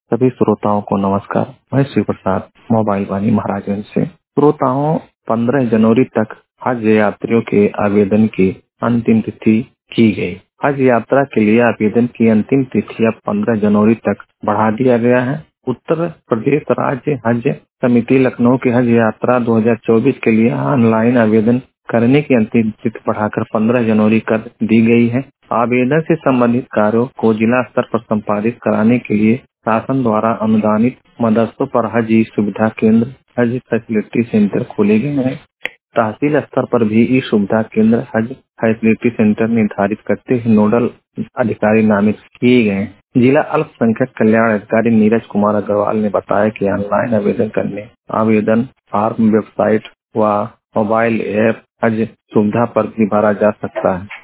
सभी श्रोताओं को नमस्कार। मैं शिव प्रसाद मोबाइल वाणी महाराजगंज से। श्रोताओं, 15 जनवरी तक हज यात्रियों के आवेदन की अंतिम तिथि की गई। हज यात्रा के लिए आवेदन की अंतिम तिथि अब 15 जनवरी तक बढ़ा दिया गया है। उत्तर प्रदेश राज्य हज समिति लखनऊ की हज यात्रा 2024 के लिए ऑनलाइन आवेदन करने की अंतिम तिथि बढ़ाकर 15 जनवरी कर दी गई है। आवेदन से संबंधित कार्यों को जिला स्तर पर संपादित कराने के लिए शासन द्वारा अनुदानित मदरसों पर हज ई सुविधा केंद्र, हज फैसिलिटी सेंटर खोले गए हैं। तहसील स्तर पर भी ई सुविधा केंद्र, हज फैसिलिटी सेंटर निर्धारित करते हुए नोडल अधिकारी नामित किए गए। जिला अल्पसंख्यक कल्याण अधिकारी नीरज कुमार अग्रवाल ने बताया कि ऑनलाइन आवेदन करने आवेदन फॉर्म वेबसाइट व मोबाइल ऐप हज सुविधा पर भी भरा जा सकता है।